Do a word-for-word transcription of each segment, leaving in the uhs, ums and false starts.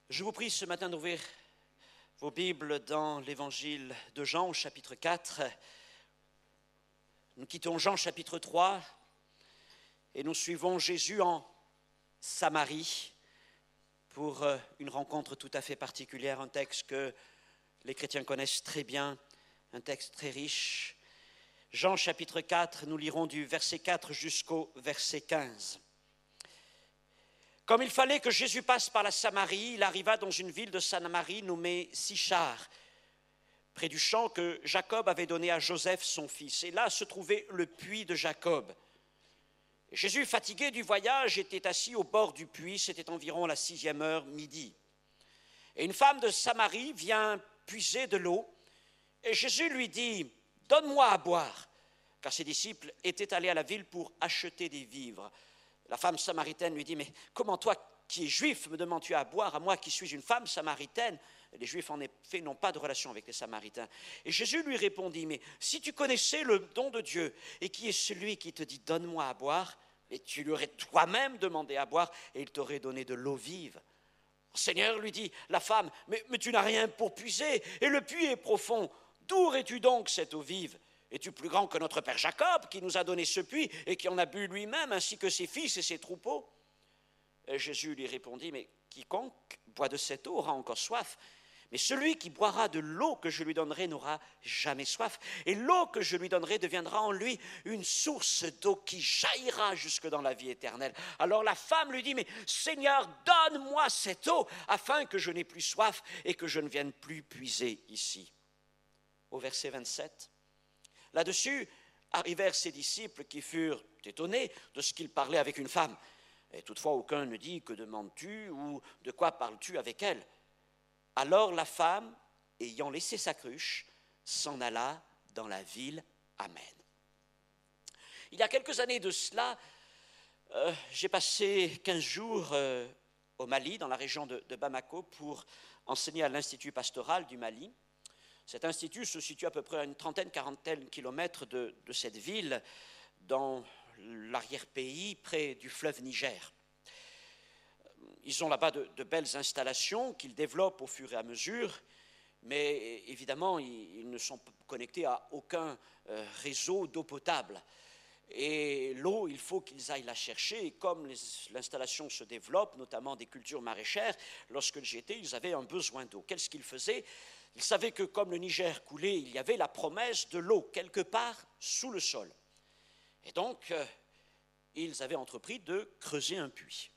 Je vous prie ce matin d'ouvrir vos Bibles dans l'Évangile de Jean au chapitre quatre. Nous quittons Jean chapitre trois et nous suivons Jésus en Samarie pour une rencontre tout à fait particulière, un texte que les chrétiens connaissent très bien, un texte très riche. Jean chapitre quatre, nous lirons du verset quatre jusqu'au verset quinze. Comme il fallait que Jésus passe par la Samarie, il arriva dans une ville de Samarie nommée Sychar, près du champ que Jacob avait donné à Joseph son fils. Et là se trouvait le puits de Jacob. Et Jésus, fatigué du voyage, était assis au bord du puits. C'était environ la sixième heure, midi. Et une femme de Samarie vient puiser de l'eau. Et Jésus lui dit, « Donne-moi à boire », car ses disciples étaient allés à la ville pour acheter des vivres. La femme samaritaine lui dit, « Mais comment toi qui es juif me demandes-tu à boire, à moi qui suis une femme samaritaine ?» Les Juifs, en effet, n'ont pas de relation avec les Samaritains. Et Jésus lui répondit, « Mais si tu connaissais le don de Dieu, et qui est celui qui te dit, donne-moi à boire, et tu lui aurais toi-même demandé à boire, et il t'aurait donné de l'eau vive. » Seigneur, lui dit la femme, mais, mais tu n'as rien pour puiser, et le puits est profond. D'où aurais-tu donc cette eau vive ? Es-tu plus grand que notre père Jacob, qui nous a donné ce puits, et qui en a bu lui-même, ainsi que ses fils et ses troupeaux ? Et Jésus lui répondit, « Mais quiconque boit de cette eau aura encore soif. Mais celui qui boira de l'eau que je lui donnerai n'aura jamais soif. Et l'eau que je lui donnerai deviendra en lui une source d'eau qui jaillira jusque dans la vie éternelle. » Alors la femme lui dit, « Mais Seigneur, donne-moi cette eau, afin que je n'ai plus soif et que je ne vienne plus puiser ici. » Au verset vingt-sept, là-dessus arrivèrent ses disciples qui furent étonnés de ce qu'il parlait avec une femme. Et toutefois, aucun ne dit, « Que demandes-tu » ou « De quoi parles-tu avec elle ?» Alors la femme, ayant laissé sa cruche, s'en alla dans la ville. Amen. Il y a quelques années de cela, euh, j'ai passé quinze jours euh, au Mali, dans la région de, de Bamako, pour enseigner à l'Institut pastoral du Mali. Cet institut se situe à peu près à une trentaine, quarantaine de kilomètres de, de cette ville, dans l'arrière-pays, près du fleuve Niger. Ils ont là-bas de, de belles installations qu'ils développent au fur et à mesure, mais évidemment, ils, ils ne sont connectés à aucun euh, réseau d'eau potable. Et l'eau, il faut qu'ils aillent la chercher. Et comme les, l'installation se développe, notamment des cultures maraîchères, lorsque j'y étais, ils avaient un besoin d'eau. Qu'est-ce qu'ils faisaient ? Ils savaient que comme le Niger coulait, il y avait la promesse de l'eau quelque part sous le sol. Et donc, euh, ils avaient entrepris de creuser un puits.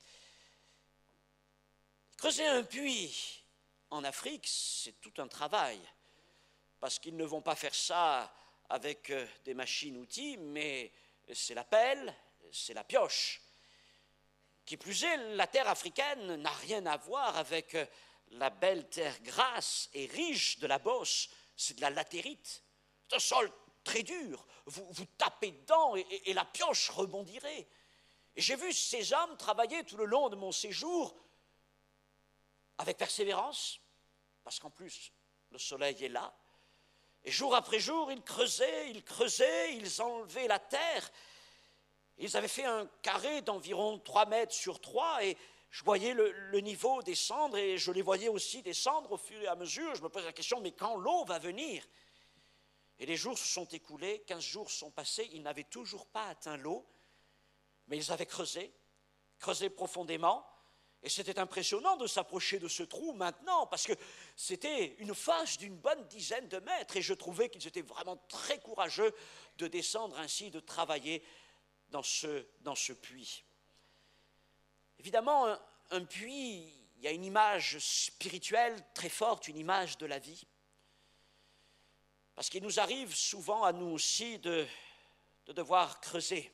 Creuser un puits en Afrique, c'est tout un travail, parce qu'ils ne vont pas faire ça avec des machines-outils, mais c'est la pelle, c'est la pioche. Qui plus est, la terre africaine n'a rien à voir avec la belle terre grasse et riche de la Beauce, c'est de la latérite. C'est un sol très dur, vous, vous tapez dedans et, et, et la pioche rebondirait. Et j'ai vu ces hommes travailler tout le long de mon séjour avec persévérance, parce qu'en plus, le soleil est là. Et jour après jour, ils creusaient, ils creusaient, ils enlevaient la terre. Ils avaient fait un carré d'environ trois mètres sur trois, et je voyais le, le niveau descendre, et je les voyais aussi descendre au fur et à mesure. Je me posais la question, mais quand l'eau va venir ? Et les jours se sont écoulés, quinze jours sont passés, ils n'avaient toujours pas atteint l'eau, mais ils avaient creusé, creusé profondément. Et c'était impressionnant de s'approcher de ce trou maintenant, parce que c'était une face d'une bonne dizaine de mètres, et je trouvais qu'ils étaient vraiment très courageux de descendre ainsi, de travailler dans ce, dans ce puits. Évidemment, un, un puits, il y a une image spirituelle très forte, une image de la vie. Parce qu'il nous arrive souvent à nous aussi de, de devoir creuser.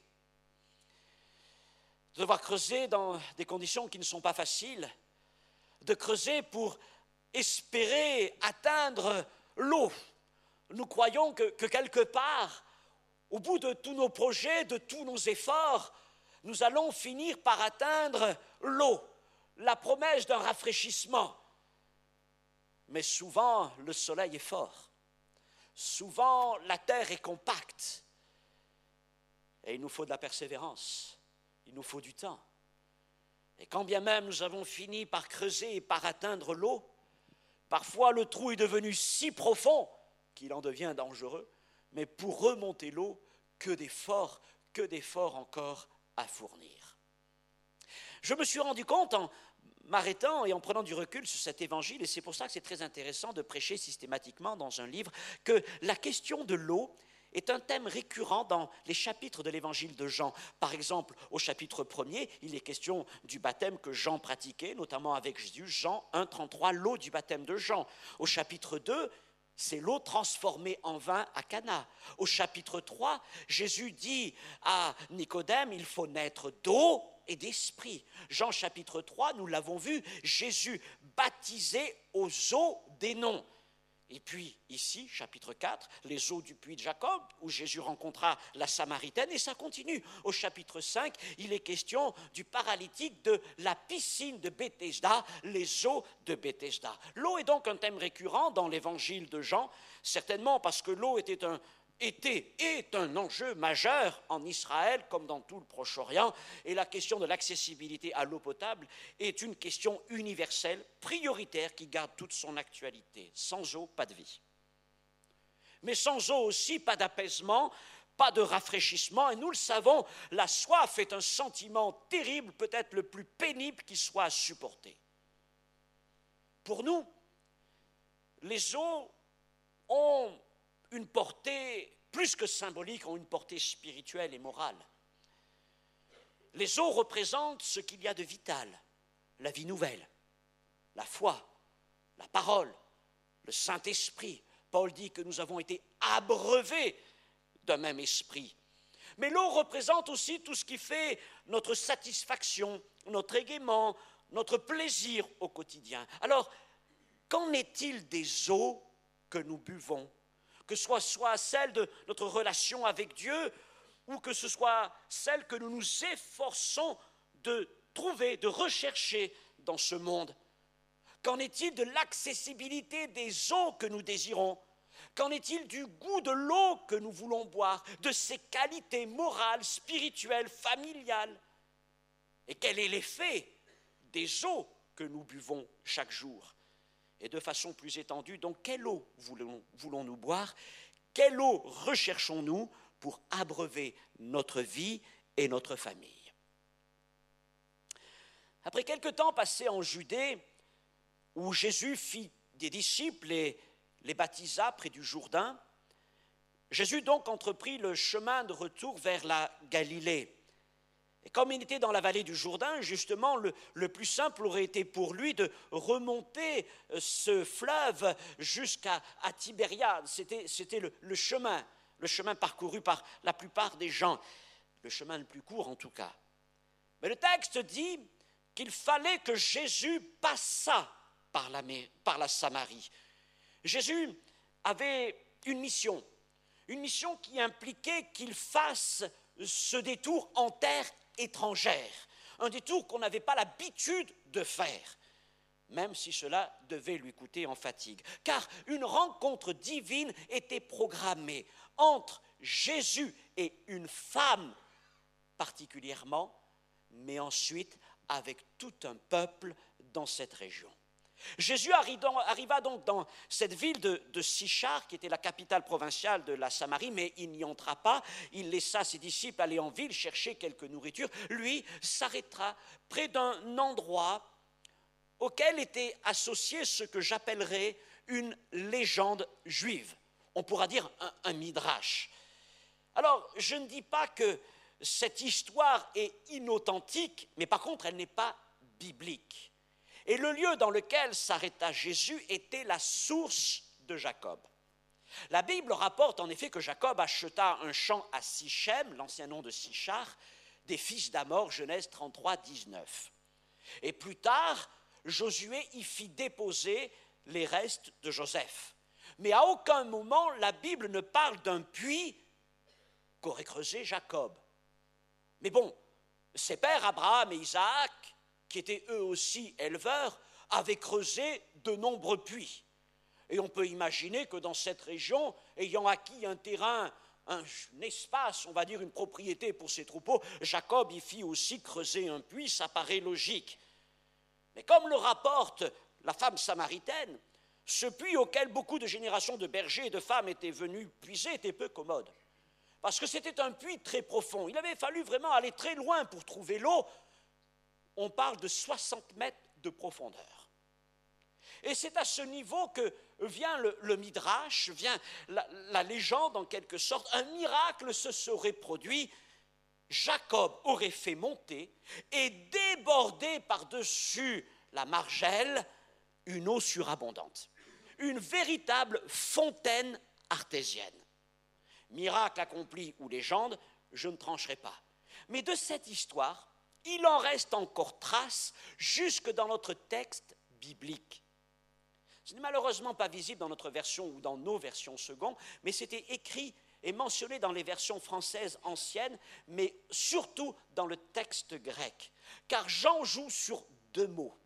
De devoir creuser dans des conditions qui ne sont pas faciles, de creuser pour espérer atteindre l'eau. Nous croyons que, que quelque part, au bout de tous nos projets, de tous nos efforts, nous allons finir par atteindre l'eau, la promesse d'un rafraîchissement. Mais souvent, le soleil est fort. Souvent, la terre est compacte. Et il nous faut de la persévérance. Il nous faut du temps. Et quand bien même nous avons fini par creuser et par atteindre l'eau, parfois le trou est devenu si profond qu'il en devient dangereux, mais pour remonter l'eau, que d'efforts, que d'efforts encore à fournir. Je me suis rendu compte en m'arrêtant et en prenant du recul sur cet évangile, et c'est pour ça que c'est très intéressant de prêcher systématiquement dans un livre, que la question de l'eau est un thème récurrent dans les chapitres de l'évangile de Jean. Par exemple, au chapitre premier, il est question du baptême que Jean pratiquait, notamment avec Jésus, Jean un, trente-trois, l'eau du baptême de Jean. Au chapitre deux, c'est l'eau transformée en vin à Cana. Au chapitre trois, Jésus dit à Nicodème, il faut naître d'eau et d'esprit. Jean chapitre trois, nous l'avons vu, Jésus baptisé aux eaux d'Hénon. Et puis ici, chapitre quatre, les eaux du puits de Jacob, où Jésus rencontra la Samaritaine, et ça continue. Au chapitre cinq, il est question du paralytique de la piscine de Bethesda, les eaux de Bethesda. L'eau est donc un thème récurrent dans l'évangile de Jean, certainement parce que l'eau était un était, est un enjeu majeur en Israël comme dans tout le Proche-Orient, et la question de l'accessibilité à l'eau potable est une question universelle, prioritaire, qui garde toute son actualité. Sans eau, pas de vie. Mais sans eau aussi, pas d'apaisement, pas de rafraîchissement, et nous le savons, la soif est un sentiment terrible, peut-être le plus pénible qui soit à supporter. Pour nous, les eaux ont une portée plus que symbolique, ont une portée spirituelle et morale. Les eaux représentent ce qu'il y a de vital, la vie nouvelle, la foi, la parole, le Saint-Esprit. Paul dit que nous avons été abreuvés d'un même esprit. Mais l'eau représente aussi tout ce qui fait notre satisfaction, notre égaiement, notre plaisir au quotidien. Alors, qu'en est-il des eaux que nous buvons ? Que ce soit, soit celle de notre relation avec Dieu ou que ce soit celle que nous nous efforçons de trouver, de rechercher dans ce monde. Qu'en est-il de l'accessibilité des eaux que nous désirons ? Qu'en est-il du goût de l'eau que nous voulons boire, de ses qualités morales, spirituelles, familiales ? Et quel est l'effet des eaux que nous buvons chaque jour ? Et de façon plus étendue, donc quelle eau voulons, voulons-nous boire ? Quelle eau recherchons-nous pour abreuver notre vie et notre famille ? Après quelque temps passé en Judée, où Jésus fit des disciples et les baptisa près du Jourdain, Jésus donc entreprit le chemin de retour vers la Galilée. Et comme il était dans la vallée du Jourdain, justement, le, le plus simple aurait été pour lui de remonter ce fleuve jusqu'à à Tibériade. C'était, c'était le, le chemin, le chemin parcouru par la plupart des gens, le chemin le plus court en tout cas. Mais le texte dit qu'il fallait que Jésus passât par la, par la Samarie. Jésus avait une mission, une mission qui impliquait qu'il fasse ce détour en terre étrangère, un détour qu'on n'avait pas l'habitude de faire, même si cela devait lui coûter en fatigue. Car une rencontre divine était programmée entre Jésus et une femme particulièrement, mais ensuite avec tout un peuple dans cette région. Jésus arriva donc dans cette ville de, de Sichar, qui était la capitale provinciale de la Samarie, mais il n'y entra pas. Il laissa ses disciples aller en ville chercher quelque nourriture. Lui s'arrêtera près d'un endroit auquel était associé ce que j'appellerais une légende juive. On pourra dire un, un midrash. Alors, je ne dis pas que cette histoire est inauthentique, mais par contre, elle n'est pas biblique. Et le lieu dans lequel s'arrêta Jésus était la source de Jacob. La Bible rapporte en effet que Jacob acheta un champ à Sichem, l'ancien nom de Sichar, des fils d'Amor, Genèse trente-trois, dix-neuf. Et plus tard, Josué y fit déposer les restes de Joseph. Mais à aucun moment, la Bible ne parle d'un puits qu'aurait creusé Jacob. Mais bon, ses pères Abraham et Isaac, qui étaient eux aussi éleveurs, avaient creusé de nombreux puits. Et on peut imaginer que dans cette région, ayant acquis un terrain un espace, on va dire une propriété pour ses troupeaux, Jacob y fit aussi creuser un puits, ça paraît logique. Mais comme le rapporte la femme samaritaine, ce puits auquel beaucoup de générations de bergers et de femmes étaient venus puiser était peu commode. Parce que c'était un puits très profond. Il avait fallu vraiment aller très loin pour trouver l'eau. On parle de soixante mètres de profondeur. Et c'est à ce niveau que vient le, le Midrash, vient la, la légende en quelque sorte. Un miracle se serait produit. Jacob aurait fait monter et déborder par-dessus la margelle une eau surabondante. Une véritable fontaine artésienne. Miracle accompli ou légende, je ne trancherai pas. Mais de cette histoire, il en reste encore trace jusque dans notre texte biblique. Ce n'est malheureusement pas visible dans notre version ou dans nos versions secondes, mais c'était écrit et mentionné dans les versions françaises anciennes, mais surtout dans le texte grec. Car Jean joue sur deux mots.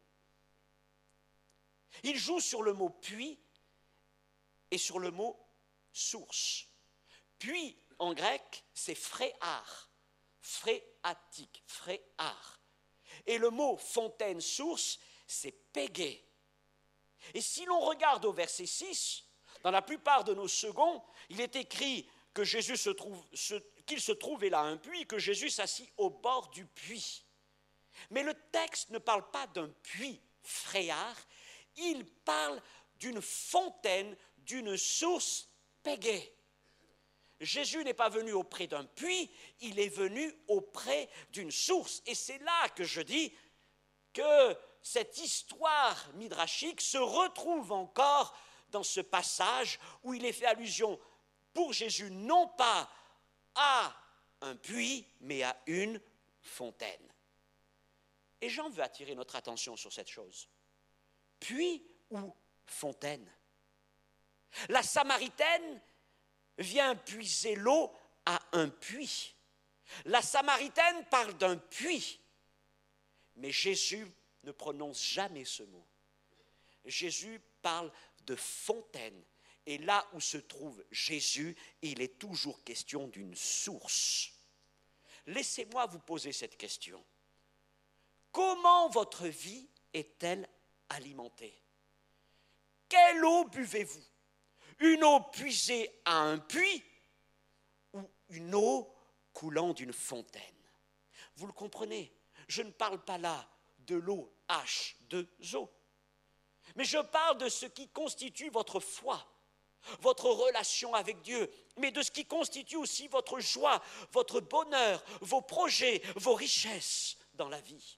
Il joue sur le mot « puits » et sur le mot « source ». Puits, en grec, c'est phréar, phréatique, phréar. Et le mot fontaine, source, c'est pégé. Et si l'on regarde au verset six, dans la plupart de nos seconds, il est écrit que Jésus se trouve, ce, qu'il se trouvait là un puits, que Jésus s'assit au bord du puits. Mais le texte ne parle pas d'un puits phréar, il parle d'une fontaine, d'une source pégée. Jésus n'est pas venu auprès d'un puits, il est venu auprès d'une source. Et c'est là que je dis que cette histoire midrashique se retrouve encore dans ce passage où il est fait allusion pour Jésus non pas à un puits, mais à une fontaine. Et Jean veut attirer notre attention sur cette chose. Puits ou fontaine? La Samaritaine vient puiser l'eau à un puits. La Samaritaine parle d'un puits, mais Jésus ne prononce jamais ce mot. Jésus parle de fontaine, et là où se trouve Jésus, il est toujours question d'une source. Laissez-moi vous poser cette question. Comment votre vie est-elle alimentée? Quelle eau buvez-vous? Une eau puisée à un puits ou une eau coulant d'une fontaine? Vous le comprenez, je ne parle pas là de l'eau H deux O, mais je parle de ce qui constitue votre foi, votre relation avec Dieu, mais de ce qui constitue aussi votre joie, votre bonheur, vos projets, vos richesses dans la vie.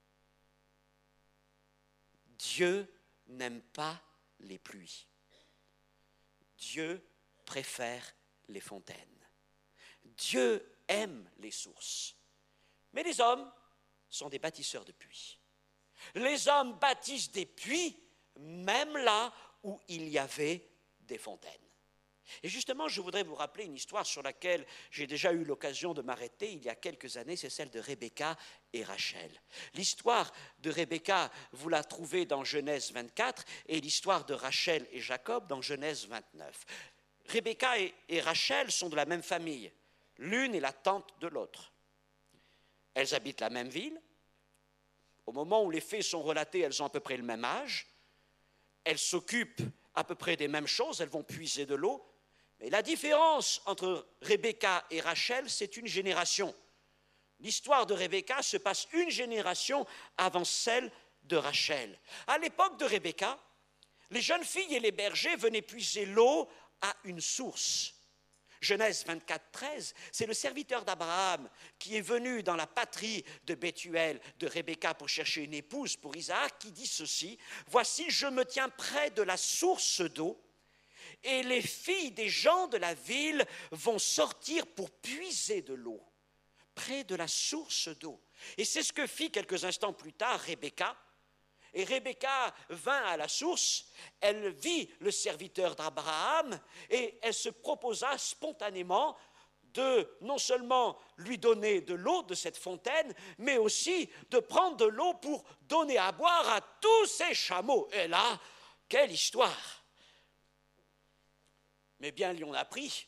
Dieu n'aime pas les pluies. Dieu préfère les fontaines. Dieu aime les sources. Mais les hommes sont des bâtisseurs de puits. Les hommes bâtissent des puits, même là où il y avait des fontaines. Et justement, je voudrais vous rappeler une histoire sur laquelle j'ai déjà eu l'occasion de m'arrêter il y a quelques années, c'est celle de Rebecca et Rachel. L'histoire de Rebecca, vous la trouvez dans Genèse vingt-quatre, et l'histoire de Rachel et Jacob dans Genèse vingt-neuf. Rebecca et, et Rachel sont de la même famille, l'une est la tante de l'autre. Elles habitent la même ville. Au moment où les faits sont relatés, elles ont à peu près le même âge. Elles s'occupent à peu près des mêmes choses, elles vont puiser de l'eau. Mais la différence entre Rebecca et Rachel, c'est une génération. L'histoire de Rebecca se passe une génération avant celle de Rachel. À l'époque de Rebecca, les jeunes filles et les bergers venaient puiser l'eau à une source. Genèse vingt-quatre, treize, c'est le serviteur d'Abraham qui est venu dans la patrie de Bethuel, de Rebecca, pour chercher une épouse pour Isaac, qui dit ceci: « Voici, je me tiens près de la source d'eau, et les filles des gens de la ville vont sortir pour puiser de l'eau, près de la source d'eau. » Et c'est ce que fit quelques instants plus tard Rebecca. Et Rebecca vint à la source, elle vit le serviteur d'Abraham et elle se proposa spontanément de non seulement lui donner de l'eau de cette fontaine, mais aussi de prendre de l'eau pour donner à boire à tous ses chameaux. Et là, quelle histoire! Mais bien, lui on a appris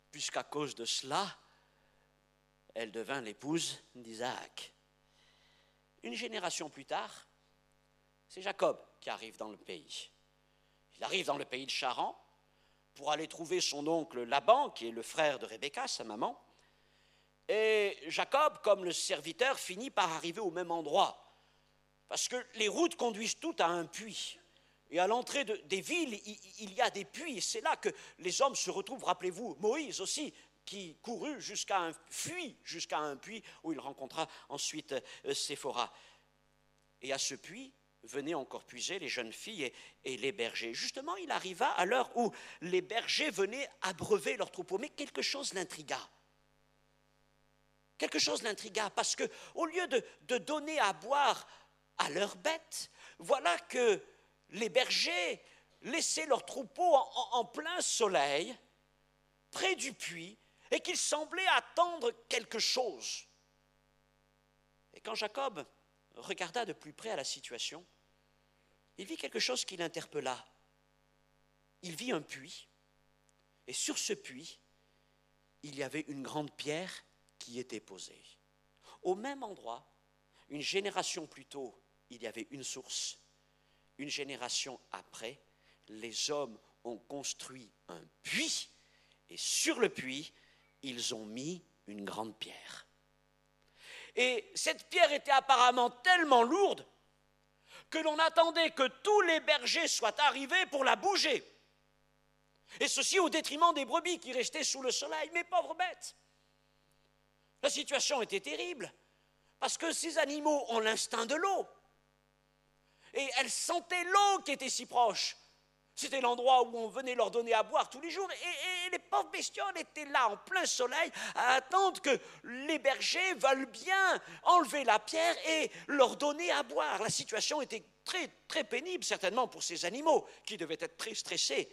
puisqu'à cause de cela, elle devint l'épouse d'Isaac. Une génération plus tard, c'est Jacob qui arrive dans le pays. Il arrive dans le pays de Charan pour aller trouver son oncle Laban, qui est le frère de Rebecca, sa maman. Et Jacob, comme le serviteur, finit par arriver au même endroit. Parce que les routes conduisent toutes à un puits. Et à l'entrée de, des villes, il, il y a des puits. Et c'est là que les hommes se retrouvent. Rappelez-vous, Moïse aussi, qui courut jusqu'à un, fuit jusqu'à un puits où il rencontra ensuite euh, Séphora. Et à ce puits, venaient encore puiser les jeunes filles et, et les bergers. Justement, il arriva à l'heure où les bergers venaient abreuver leurs troupeaux. Mais quelque chose l'intrigua. Quelque chose l'intrigua parce qu'au lieu de, de donner à boire à leurs bêtes, voilà que les bergers laissaient leurs troupeaux en, en, en plein soleil, près du puits, et qu'ils semblaient attendre quelque chose. Et quand Jacob regarda de plus près à la situation, il vit quelque chose qui l'interpella. Il vit un puits, et sur ce puits, il y avait une grande pierre qui était posée. Au même endroit, une génération plus tôt, il y avait une source. Une génération après, les hommes ont construit un puits, et sur le puits, ils ont mis une grande pierre. Et cette pierre était apparemment tellement lourde que l'on attendait que tous les bergers soient arrivés pour la bouger. Et ceci au détriment des brebis qui restaient sous le soleil. Mais pauvres bêtes! La situation était terrible, parce que ces animaux ont l'instinct de l'eau. Et elles sentaient l'eau qui était si proche. C'était l'endroit où on venait leur donner à boire tous les jours. Et, et les pauvres bestioles étaient là, en plein soleil, à attendre que les bergers veulent bien enlever la pierre et leur donner à boire. La situation était très, très pénible, certainement, pour ces animaux, qui devaient être très stressés.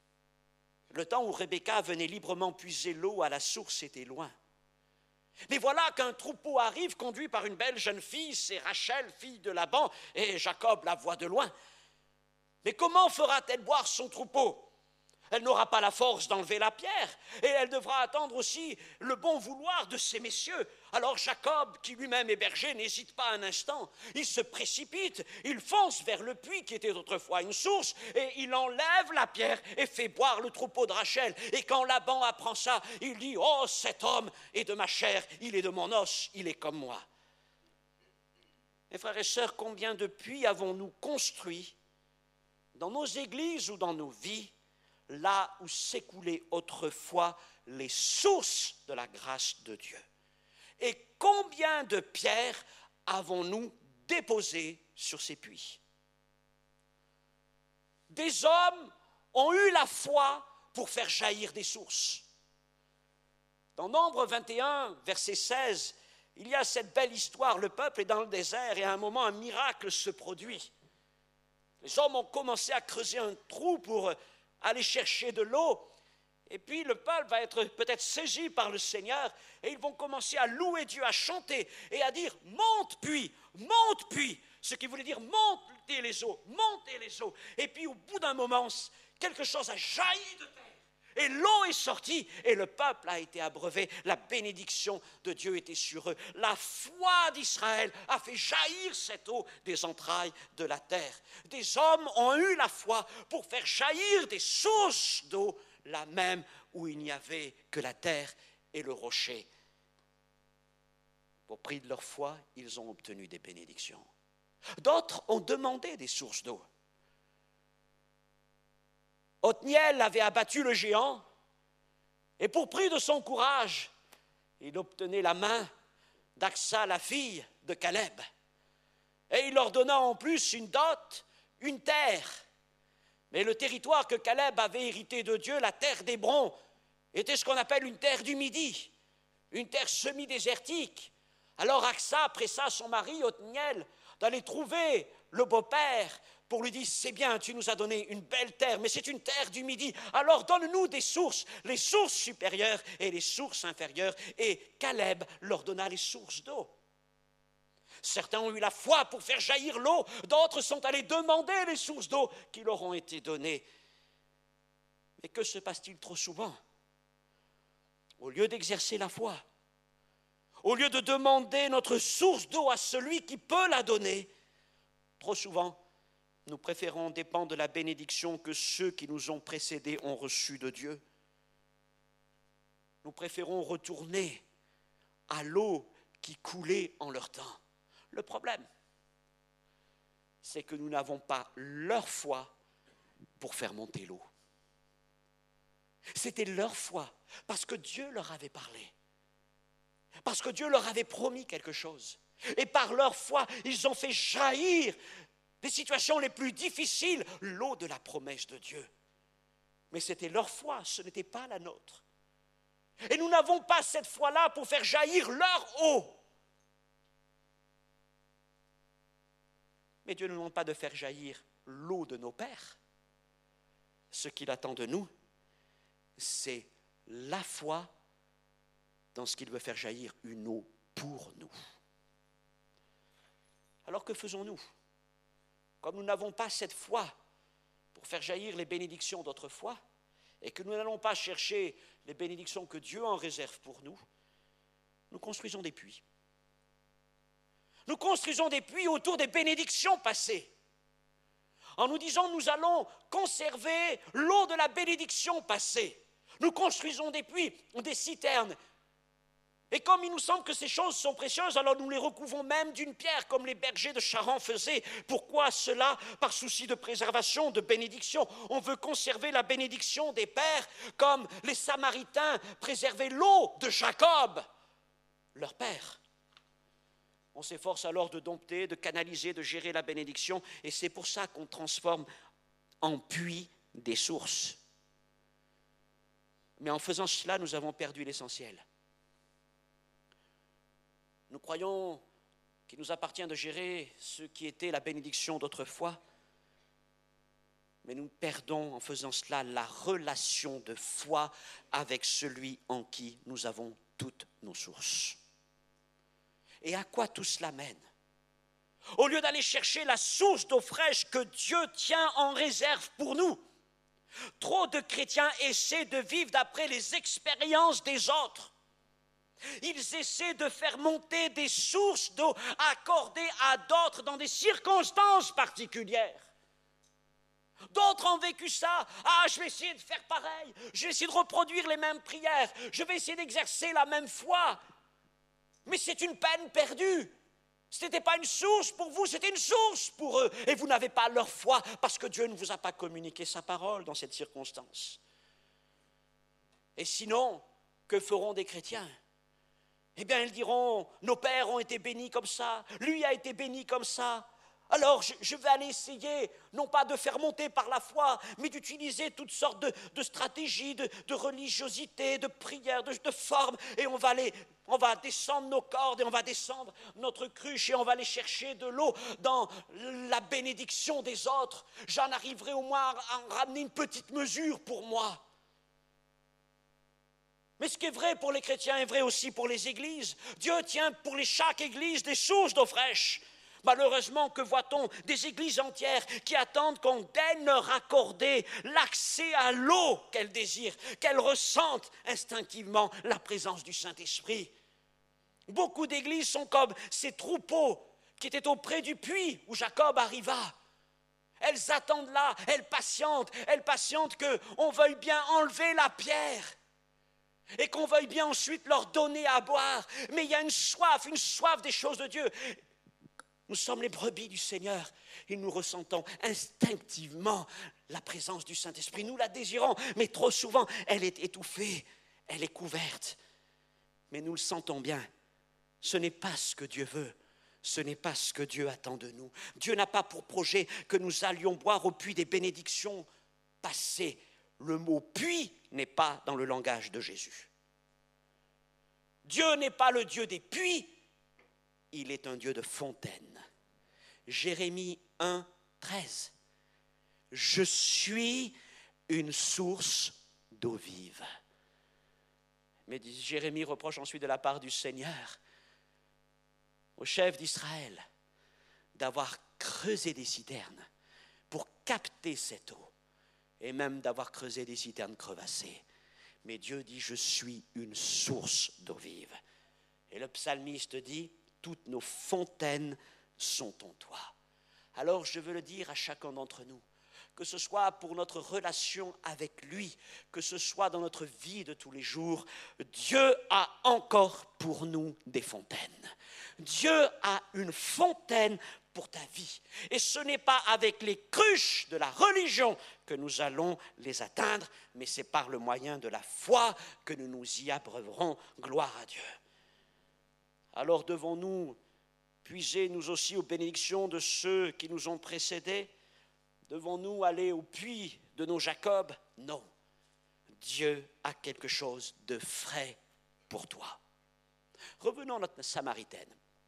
Le temps où Rebecca venait librement puiser l'eau à la source était loin. Mais voilà qu'un troupeau arrive, conduit par une belle jeune fille, c'est Rachel, fille de Laban, et Jacob la voit de loin. Mais comment fera-t-elle boire son troupeau? Elle n'aura pas la force d'enlever la pierre, et elle devra attendre aussi le bon vouloir de ces messieurs. Alors Jacob, qui lui-même est berger, n'hésite pas un instant. Il se précipite, il fonce vers le puits qui était autrefois une source, et il enlève la pierre et fait boire le troupeau de Rachel. Et quand Laban apprend ça, il dit « Oh, cet homme est de ma chair, il est de mon os, il est comme moi. » Mes frères et sœurs, combien de puits avons-nous construits dans nos églises ou dans nos vies, là où s'écoulaient autrefois les sources de la grâce de Dieu? Et combien de pierres avons-nous déposées sur ces puits? Des hommes ont eu la foi pour faire jaillir des sources. Dans Nombre vingt et un, verset seize, il y a cette belle histoire, le peuple est dans le désert et à un moment un miracle se produit. Les hommes ont commencé à creuser un trou pour aller chercher de l'eau. Et puis le peuple va être peut-être saisi par le Seigneur et ils vont commencer à louer Dieu, à chanter et à dire « Monte puits, monte puits », ce qui voulait dire « Montez les eaux, montez les eaux ». Et puis au bout d'un moment, quelque chose a jailli de terre. Et l'eau est sortie et le peuple a été abreuvé. La bénédiction de Dieu était sur eux. La foi d'Israël a fait jaillir cette eau des entrailles de la terre. Des hommes ont eu la foi pour faire jaillir des sources d'eau, là même où il n'y avait que la terre et le rocher. Au prix de leur foi, ils ont obtenu des bénédictions. D'autres ont demandé des sources d'eau. Othniel avait abattu le géant et pour prix de son courage, il obtenait la main d'Aksa, la fille de Caleb. Et il leur donna en plus une dot, une terre. Mais le territoire que Caleb avait hérité de Dieu, la terre d'Hébron, était ce qu'on appelle une terre du Midi, une terre semi-désertique. Alors Aksa pressa son mari Othniel d'aller trouver le beau-père pour lui dire, c'est bien, tu nous as donné une belle terre, mais c'est une terre du Midi, alors donne-nous des sources, les sources supérieures et les sources inférieures. Et Caleb leur donna les sources d'eau. Certains ont eu la foi pour faire jaillir l'eau, d'autres sont allés demander les sources d'eau qui leur ont été données. Mais que se passe-t-il trop souvent? au lieu d'exercer la foi, au lieu de demander notre source d'eau à celui qui peut la donner, trop souvent, nous préférons dépendre de la bénédiction que ceux qui nous ont précédés ont reçue de Dieu. Nous préférons retourner à l'eau qui coulait en leur temps. Le problème, c'est que nous n'avons pas leur foi pour faire monter l'eau. C'était leur foi, parce que Dieu leur avait parlé, parce que Dieu leur avait promis quelque chose. Et par leur foi, ils ont fait jaillir des situations les plus difficiles, l'eau de la promesse de Dieu. Mais c'était leur foi, ce n'était pas la nôtre. Et nous n'avons pas cette foi-là pour faire jaillir leur eau. Mais Dieu ne nous demande pas de faire jaillir l'eau de nos pères. Ce qu'il attend de nous, c'est la foi dans ce qu'il veut faire jaillir une eau pour nous. Alors que faisons-nous? Comme nous n'avons pas cette foi pour faire jaillir les bénédictions d'autrefois, et que nous n'allons pas chercher les bénédictions que Dieu en réserve pour nous, nous construisons des puits. Nous construisons des puits autour des bénédictions passées, en nous disant nous allons conserver l'eau de la bénédiction passée. Nous construisons des puits, des citernes. Et comme il nous semble que ces choses sont précieuses, alors nous les recouvrons même d'une pierre, comme les bergers de Charan faisaient. Pourquoi cela? Par souci de préservation, de bénédiction. On veut conserver la bénédiction des pères, comme les Samaritains préservaient l'eau de Jacob, leur père. On s'efforce alors de dompter, de canaliser, de gérer la bénédiction, et c'est pour ça qu'on transforme en puits des sources. Mais en faisant cela, nous avons perdu l'essentiel. Nous croyons qu'il nous appartient de gérer ce qui était la bénédiction d'autrefois, mais nous perdons en faisant cela la relation de foi avec celui en qui nous avons toutes nos sources. Et à quoi tout cela mène? Au lieu d'aller chercher la source d'eau fraîche que Dieu tient en réserve pour nous, trop de chrétiens essaient de vivre d'après les expériences des autres. Ils essaient de faire monter des sources d'eau accordées à d'autres dans des circonstances particulières. D'autres ont vécu ça. Ah, je vais essayer de faire pareil. Je vais essayer de reproduire les mêmes prières. Je vais essayer d'exercer la même foi. Mais c'est une peine perdue. Ce n'était pas une source pour vous, c'était une source pour eux. Et vous n'avez pas leur foi parce que Dieu ne vous a pas communiqué sa parole dans cette circonstance. Et sinon, que feront des chrétiens? Eh bien, ils diront, nos pères ont été bénis comme ça, lui a été béni comme ça. Alors, je, je vais aller essayer, non pas de faire monter par la foi, mais d'utiliser toutes sortes de, de stratégies, de, de religiosité, de prières, de, de formes, et on va aller, on va descendre nos cordes, et on va descendre notre cruche, et on va aller chercher de l'eau dans la bénédiction des autres. J'en arriverai au moins à en ramener une petite mesure pour moi. Mais ce qui est vrai pour les chrétiens est vrai aussi pour les églises. Dieu tient pour les, chaque église des sources d'eau fraîche. Malheureusement, que voit-on? Des églises entières qui attendent qu'on daigne leur accorder l'accès à l'eau qu'elles désirent, qu'elles ressentent instinctivement la présence du Saint-Esprit. Beaucoup d'églises sont comme ces troupeaux qui étaient auprès du puits où Jacob arriva. Elles attendent là, elles patientent, elles patientent qu'on veuille bien enlever la pierre. Et qu'on veuille bien ensuite leur donner à boire. Mais il y a une soif, une soif des choses de Dieu. Nous sommes les brebis du Seigneur et nous ressentons instinctivement la présence du Saint-Esprit. Nous la désirons, mais trop souvent, elle est étouffée, elle est couverte. Mais nous le sentons bien. Ce n'est pas ce que Dieu veut. Ce n'est pas ce que Dieu attend de nous. Dieu n'a pas pour projet que nous allions boire au puits des bénédictions passées. Le mot « puits » n'est pas dans le langage de Jésus. Dieu n'est pas le Dieu des puits, il est un Dieu de fontaine. Jérémie un, treize. Je suis une source d'eau vive. Mais Jérémie reproche ensuite de la part du Seigneur au chef d'Israël d'avoir creusé des citernes pour capter cette eau. Et même d'avoir creusé des citernes crevassées. mais Dieu dit, je suis une source d'eau vive. Et le psalmiste dit, toutes nos fontaines sont en toi. Alors je veux le dire à chacun d'entre nous, que ce soit pour notre relation avec lui, que ce soit dans notre vie de tous les jours, Dieu a encore pour nous des fontaines. Dieu a une fontaine pour ta vie. Et ce n'est pas avec les cruches de la religion que nous allons les atteindre, mais c'est par le moyen de la foi que nous nous y abreuverons. Gloire à Dieu. Alors devons-nous puiser nous aussi aux bénédictions de ceux qui nous ont précédés? Devons-nous aller au puits de nos Jacob? Non. Dieu a quelque chose de frais pour toi. Revenons à notre Samaritaine.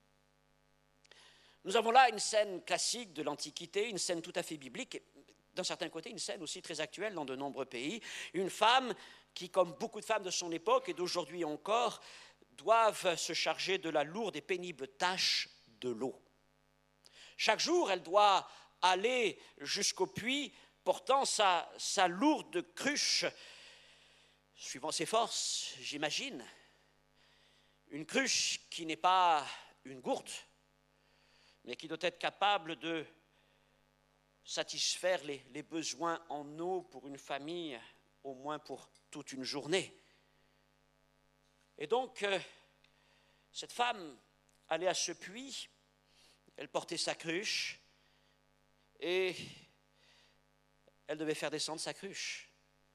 Nous avons là une scène classique de l'Antiquité, une scène tout à fait biblique, et d'un certain côté une scène aussi très actuelle dans de nombreux pays. Une femme qui, comme beaucoup de femmes de son époque et d'aujourd'hui encore, doivent se charger de la lourde et pénible tâche de l'eau. Chaque jour, elle doit aller jusqu'au puits portant sa, sa lourde cruche, suivant ses forces, j'imagine. Une cruche qui n'est pas une gourde, mais qui doit être capable de satisfaire les, les besoins en eau pour une famille, au moins pour toute une journée. Et donc, euh, cette femme allait à ce puits, elle portait sa cruche, et elle devait faire descendre sa cruche.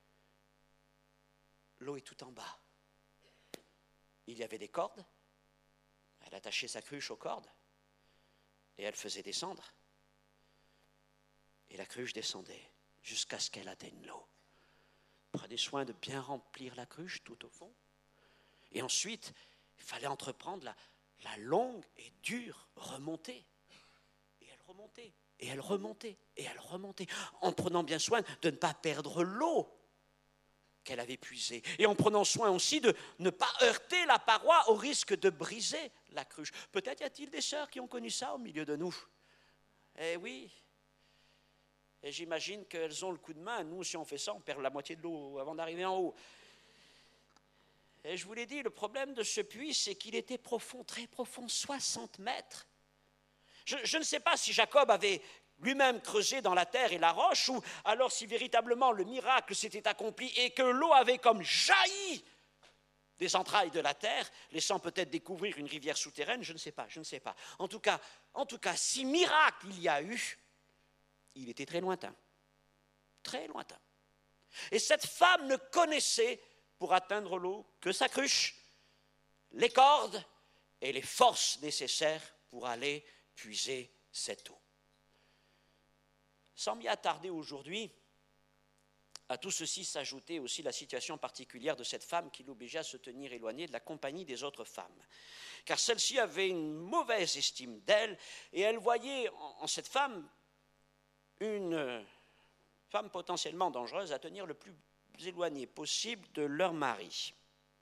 L'eau est tout en bas. Il y avait des cordes, elle attachait sa cruche aux cordes, et elle faisait descendre. Et la cruche descendait jusqu'à ce qu'elle atteigne l'eau. Prenez soin de bien remplir la cruche tout au fond. Et ensuite, il fallait entreprendre la, la longue et dure remontée. Et elle remontait, et elle remontait, et elle remontait, en prenant bien soin de ne pas perdre l'eau qu'elle avait puisée, et en prenant soin aussi de ne pas heurter la paroi au risque de briser la cruche. Peut-être y a-t-il des sœurs qui ont connu ça au milieu de nous. Eh oui, et j'imagine qu'elles ont le coup de main. Nous, si on fait ça, on perd la moitié de l'eau avant d'arriver en haut. Et je vous l'ai dit, le problème de ce puits, c'est qu'il était profond, très profond, soixante mètres. Je, je ne sais pas si Jacob avait lui-même creusé dans la terre et la roche, ou alors si véritablement le miracle s'était accompli et que l'eau avait comme jailli des entrailles de la terre, laissant peut-être découvrir une rivière souterraine, je ne sais pas, je ne sais pas. En tout cas, en tout cas, si miracle il y a eu, il était très lointain, très lointain. Et cette femme ne connaissait, pour atteindre l'eau, que sa cruche, les cordes et les forces nécessaires pour aller puiser cette eau. Sans m'y attarder aujourd'hui, à tout ceci s'ajoutait aussi la situation particulière de cette femme qui l'obligeait à se tenir éloignée de la compagnie des autres femmes. Car celle-ci avait une mauvaise estime d'elle et elle voyait en cette femme une femme potentiellement dangereuse à tenir le plus éloigné possible de leur mari.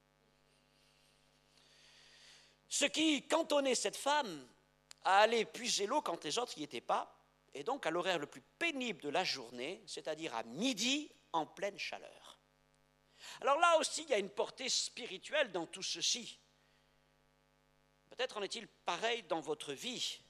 Ce qui cantonnait cette femme à aller puiser l'eau quand les autres n'y étaient pas, et donc à l'horaire le plus pénible de la journée, c'est-à-dire à midi en pleine chaleur. Alors là aussi, il y a une portée spirituelle dans tout ceci. Peut-être en est-il pareil dans votre vie.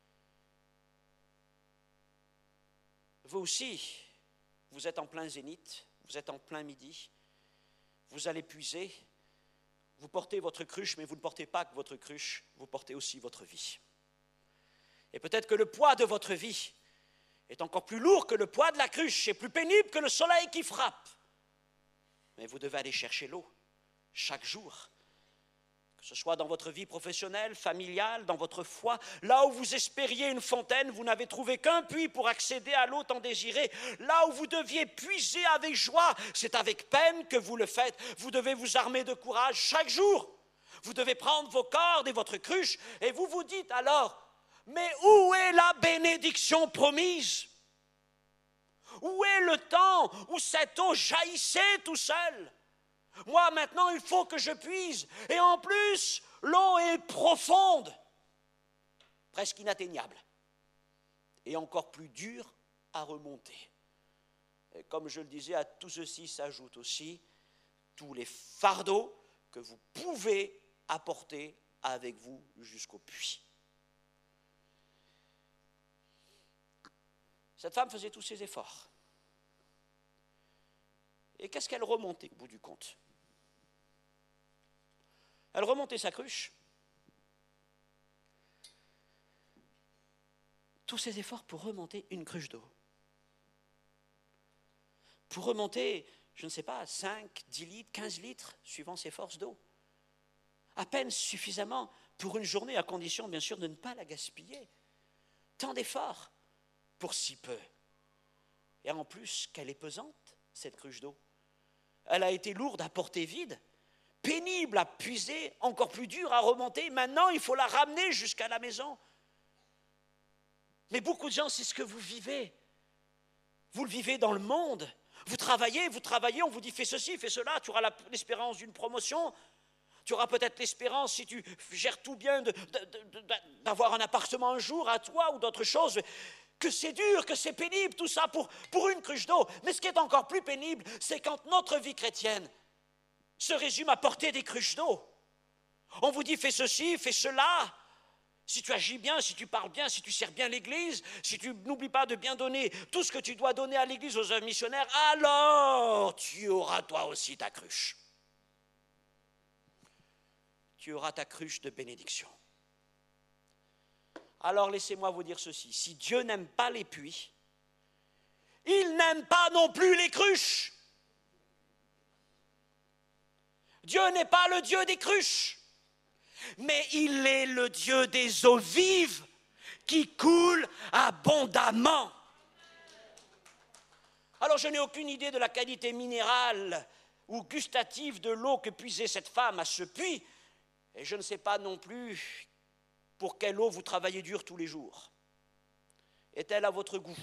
Vous aussi, vous êtes en plein zénith, vous êtes en plein midi, vous allez puiser, vous portez votre cruche, mais vous ne portez pas que votre cruche, vous portez aussi votre vie. Et peut-être que le poids de votre vie est encore plus lourd que le poids de la cruche, et plus pénible que le soleil qui frappe. Mais vous devez aller chercher l'eau chaque jour, que ce soit dans votre vie professionnelle, familiale, dans votre foi. Là où vous espériez une fontaine, vous n'avez trouvé qu'un puits pour accéder à l'eau tant désirée. Là où vous deviez puiser avec joie, c'est avec peine que vous le faites. Vous devez vous armer de courage chaque jour. Vous devez prendre vos cordes et votre cruche, et vous vous dites alors, mais où est la bénédiction promise? Où est le temps où cette eau jaillissait tout seul? Moi, maintenant, il faut que je puise. Et en plus, l'eau est profonde, presque inatteignable, et encore plus dure à remonter. Et comme je le disais, à tout ceci s'ajoute aussi tous les fardeaux que vous pouvez apporter avec vous jusqu'au puits. Cette femme faisait tous ses efforts. Et qu'est-ce qu'elle remontait au bout du compte? Elle remontait sa cruche. Tous ses efforts pour remonter une cruche d'eau. Pour remonter, je ne sais pas, cinq, dix litres, quinze litres, suivant ses forces d'eau. À peine suffisamment pour une journée, à condition bien sûr de ne pas la gaspiller. Tant d'efforts pour si peu. Et en plus, qu'elle est pesante, cette cruche d'eau. Elle a été lourde à porter vide, pénible à puiser, encore plus dure à remonter. Maintenant, il faut la ramener jusqu'à la maison. Mais beaucoup de gens, c'est ce que vous vivez. Vous le vivez dans le monde. Vous travaillez, vous travaillez, on vous dit fais ceci, fais cela, tu auras la, l'espérance d'une promotion. Tu auras peut-être l'espérance, si tu gères tout bien, de, de, de, de, d'avoir un appartement un jour à toi ou d'autres choses. Que c'est dur, que c'est pénible, tout ça pour, pour une cruche d'eau. Mais ce qui est encore plus pénible, c'est quand notre vie chrétienne se résume à porter des cruches d'eau. On vous dit fais ceci, fais cela. Si tu agis bien, si tu parles bien, si tu sers bien l'Église, si tu n'oublies pas de bien donner tout ce que tu dois donner à l'Église, aux œuvres missionnaires, alors tu auras toi aussi ta cruche. Tu auras ta cruche de bénédiction. Alors laissez-moi vous dire ceci, si Dieu n'aime pas les puits, il n'aime pas non plus les cruches. Dieu n'est pas le Dieu des cruches, mais il est le Dieu des eaux vives qui coulent abondamment. Alors je n'ai aucune idée de la qualité minérale ou gustative de l'eau que puisait cette femme à ce puits, et je ne sais pas non plus pour quelle eau vous travaillez dur tous les jours. Est-elle à votre goût?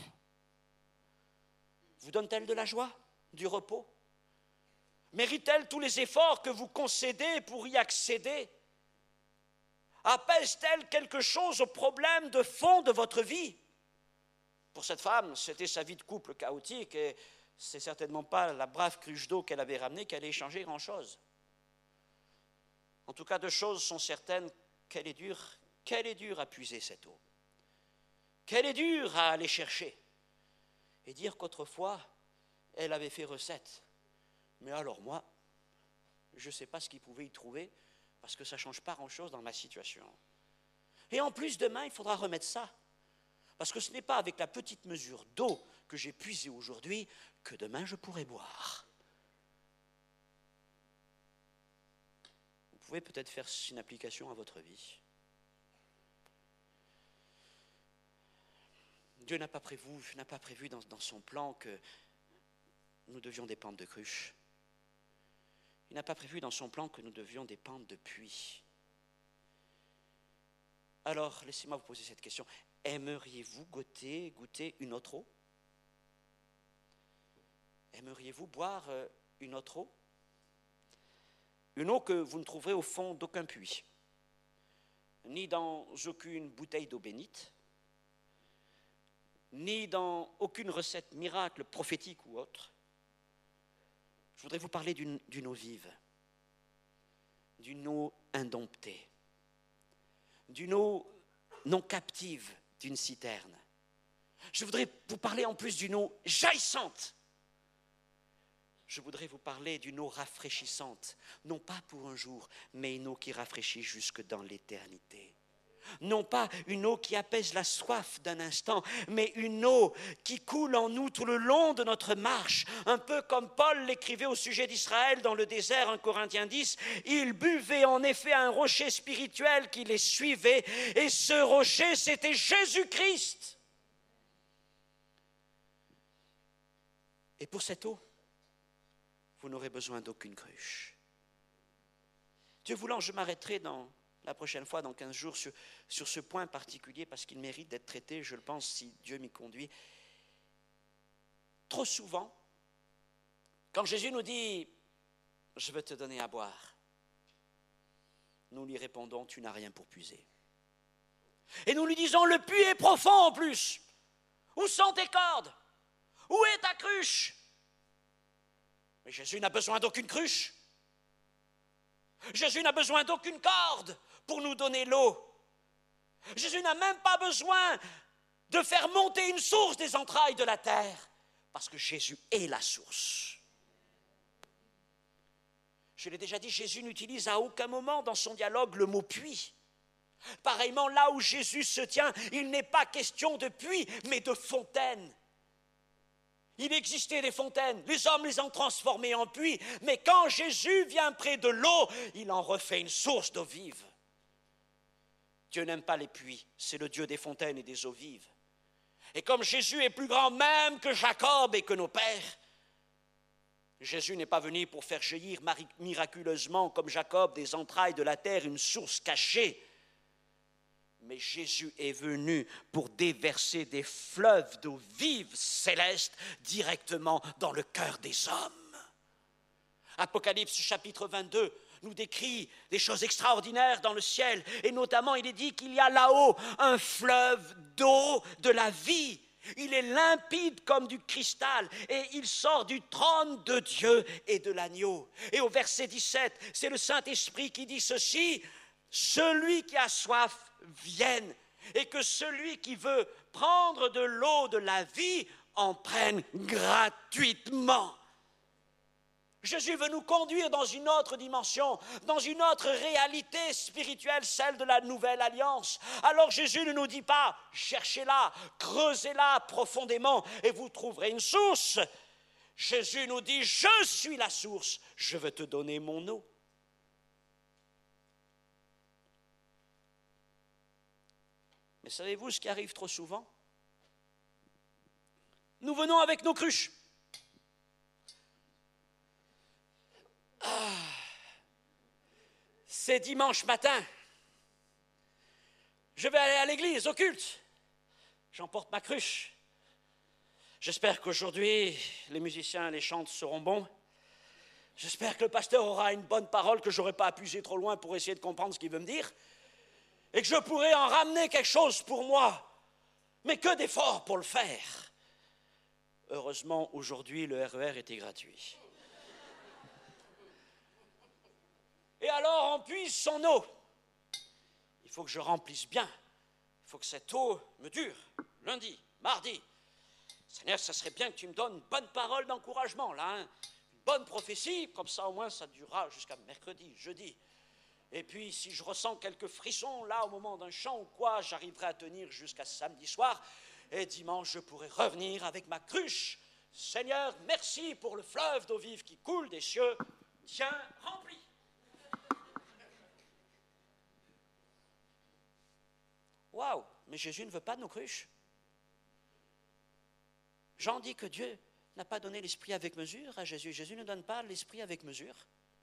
Vous donne-t-elle de la joie, du repos? Mérite-t-elle tous les efforts que vous concédez pour y accéder? Apaise-t-elle quelque chose au problème de fond de votre vie? Pour cette femme, c'était sa vie de couple chaotique et c'est certainement pas la brave cruche d'eau qu'elle avait ramenée qui allait changer grand-chose. En tout cas, deux choses sont certaines, qu'elle est dure, qu'elle est dure à puiser cette eau, qu'elle est dure à aller chercher, et dire qu'autrefois, elle avait fait recette. Mais alors moi, je ne sais pas ce qu'il pouvait y trouver, parce que ça ne change pas grand-chose dans ma situation. Et en plus, demain, il faudra remettre ça, parce que ce n'est pas avec la petite mesure d'eau que j'ai puisé aujourd'hui que demain je pourrai boire. Vous pouvez peut-être faire une application à votre vie. Dieu n'a pas prévu, n'a pas prévu dans, dans son plan que nous devions dépendre de cruches. Il n'a pas prévu dans son plan que nous devions dépendre de puits. Alors, laissez-moi vous poser cette question. Aimeriez-vous goûter, goûter une autre eau? Aimeriez-vous boire une autre eau? Une eau que vous ne trouverez au fond d'aucun puits, ni dans aucune bouteille d'eau bénite, ni dans aucune recette miracle prophétique ou autre. Je voudrais vous parler d'une, d'une eau vive, d'une eau indomptée, d'une eau non captive d'une citerne. Je voudrais vous parler en plus d'une eau jaillissante. Je voudrais vous parler d'une eau rafraîchissante, non pas pour un jour, mais une eau qui rafraîchit jusque dans l'éternité. Non pas une eau qui apaise la soif d'un instant, mais une eau qui coule en nous tout le long de notre marche, un peu comme Paul l'écrivait au sujet d'Israël dans le désert, un Corinthiens dix. Il buvait en effet un rocher spirituel qui les suivait, et ce rocher, c'était Jésus-Christ. Et pour cette eau, vous n'aurez besoin d'aucune cruche. Dieu voulant, je m'arrêterai dans, la prochaine fois, dans quinze jours, sur, sur ce point particulier, parce qu'il mérite d'être traité, je le pense, si Dieu m'y conduit. Trop souvent, quand Jésus nous dit « Je veux te donner à boire », nous lui répondons « Tu n'as rien pour puiser ». Et nous lui disons « Le puits est profond en plus. Où sont tes cordes? Où est ta cruche ?» Mais Jésus n'a besoin d'aucune cruche. Jésus n'a besoin d'aucune corde pour nous donner l'eau. Jésus n'a même pas besoin de faire monter une source des entrailles de la terre, parce que Jésus est la source. Je l'ai déjà dit, Jésus n'utilise à aucun moment dans son dialogue le mot puits. Pareillement, là où Jésus se tient, il n'est pas question de puits, mais de fontaine. Il existait des fontaines, les hommes les ont transformées en puits, mais quand Jésus vient près de l'eau, il en refait une source d'eau vive. Dieu n'aime pas les puits, c'est le Dieu des fontaines et des eaux vives. Et comme Jésus est plus grand même que Jacob et que nos pères, Jésus n'est pas venu pour faire jaillir miraculeusement, comme Jacob, des entrailles de la terre, une source cachée. Mais Jésus est venu pour déverser des fleuves d'eau vive céleste directement dans le cœur des hommes. Apocalypse chapitre vingt-deux nous décrit des choses extraordinaires dans le ciel. Et notamment, il est dit qu'il y a là-haut un fleuve d'eau de la vie. Il est limpide comme du cristal et il sort du trône de Dieu et de l'agneau. Et au verset dix-sept, c'est le Saint-Esprit qui dit ceci: celui qui a soif vienne, et que celui qui veut prendre de l'eau de la vie en prenne gratuitement. Jésus veut nous conduire dans une autre dimension, dans une autre réalité spirituelle, celle de la nouvelle alliance. Alors Jésus ne nous dit pas « cherchez-la, creusez-la profondément et vous trouverez une source ». Jésus nous dit « je suis la source, je veux te donner mon eau ». Mais savez-vous ce qui arrive trop souvent? Nous venons avec nos cruches. Ah, c'est dimanche matin. Je vais aller à l'église, au culte. J'emporte ma cruche. J'espère qu'aujourd'hui, les musiciens et les chantes seront bons. J'espère que le pasteur aura une bonne parole, que je n'aurai pas à puiser trop loin pour essayer de comprendre ce qu'il veut me dire. Et que je pourrai en ramener quelque chose pour moi. Mais que d'efforts pour le faire. Heureusement, aujourd'hui, le R E R était gratuit. Et alors, on puise son eau. Il faut que je remplisse bien. Il faut que cette eau me dure. Lundi, mardi. Seigneur, ça serait bien que tu me donnes une bonne parole d'encouragement, là. Hein? Une bonne prophétie, comme ça au moins ça durera jusqu'à mercredi, jeudi. Et puis, si je ressens quelques frissons, là, au moment d'un chant ou quoi, j'arriverai à tenir jusqu'à samedi soir. Et dimanche, je pourrai revenir avec ma cruche. Seigneur, merci pour le fleuve d'eau vive qui coule des cieux. Tiens, rempli. Waouh, mais Jésus ne veut pas de nos cruches. Jean dit que Dieu n'a pas donné l'esprit avec mesure à Jésus. Jésus ne donne pas l'esprit avec mesure.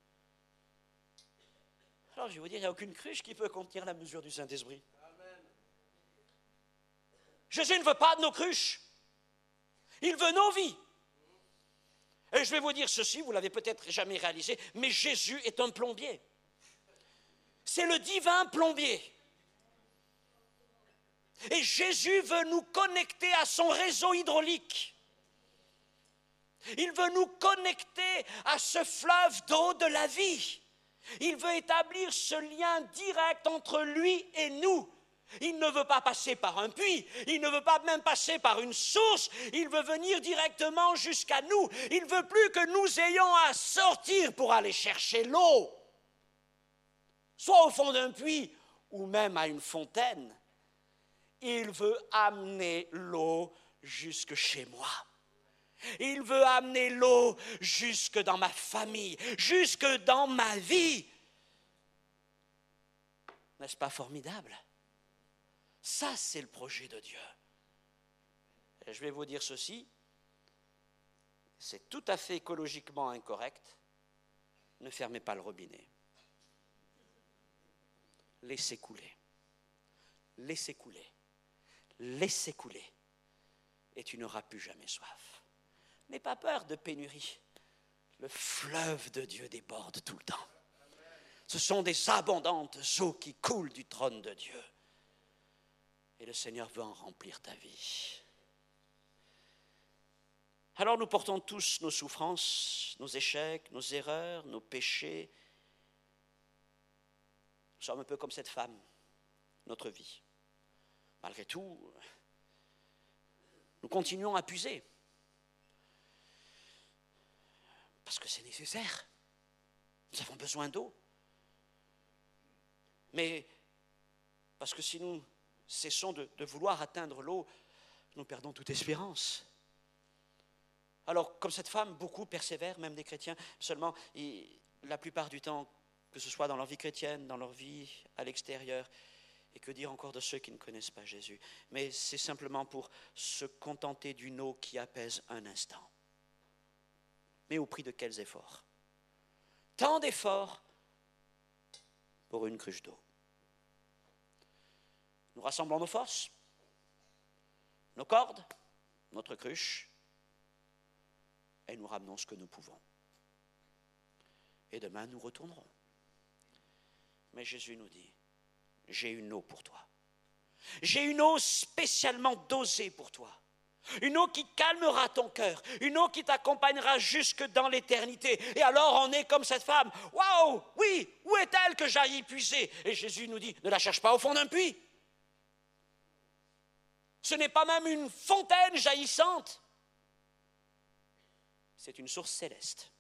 Alors je vais vous dire, il n'y a aucune cruche qui peut contenir la mesure du Saint-Esprit. Amen. Jésus ne veut pas de nos cruches. Il veut nos vies. Et je vais vous dire ceci, vous ne l'avez peut-être jamais réalisé, mais Jésus est un plombier. C'est le divin plombier. Et Jésus veut nous connecter à son réseau hydraulique. Il veut nous connecter à ce fleuve d'eau de la vie. Il veut établir ce lien direct entre lui et nous. Il ne veut pas passer par un puits, il ne veut pas même passer par une source, il veut venir directement jusqu'à nous. Il ne veut plus que nous ayons à sortir pour aller chercher l'eau, soit au fond d'un puits ou même à une fontaine. Il veut amener l'eau jusque chez moi. Il veut amener l'eau jusque dans ma famille, jusque dans ma vie. N'est-ce pas formidable? Ça, c'est le projet de Dieu. Et je vais vous dire ceci, c'est tout à fait écologiquement incorrect. Ne fermez pas le robinet. Laissez couler. Laissez couler. Laissez couler. Et tu n'auras plus jamais soif. N'aie pas peur de pénurie. Le fleuve de Dieu déborde tout le temps. Ce sont des abondantes eaux qui coulent du trône de Dieu. Et le Seigneur veut en remplir ta vie. Alors nous portons tous nos souffrances, nos échecs, nos erreurs, nos péchés. Nous sommes un peu comme cette femme, notre vie. Malgré tout, nous continuons à puiser. Parce que c'est nécessaire. Nous avons besoin d'eau. Mais parce que si nous cessons de, de vouloir atteindre l'eau, nous perdons toute espérance. Alors, comme cette femme, beaucoup persévèrent, même des chrétiens, seulement ils, la plupart du temps, que ce soit dans leur vie chrétienne, dans leur vie à l'extérieur, et que dire encore de ceux qui ne connaissent pas Jésus. Mais c'est simplement pour se contenter d'une eau qui apaise un instant. Mais au prix de quels efforts? Tant d'efforts pour une cruche d'eau. Nous rassemblons nos forces, nos cordes, notre cruche, et nous ramenons ce que nous pouvons. Et demain, nous retournerons. Mais Jésus nous dit, j'ai une eau pour toi. J'ai une eau spécialement dosée pour toi. Une eau qui calmera ton cœur. Une eau qui t'accompagnera jusque dans l'éternité. Et alors on est comme cette femme. Waouh, oui, où est-elle que j'aille y puiser? Et Jésus nous dit, ne la cherche pas au fond d'un puits. Ce n'est pas même une fontaine jaillissante. C'est une source céleste.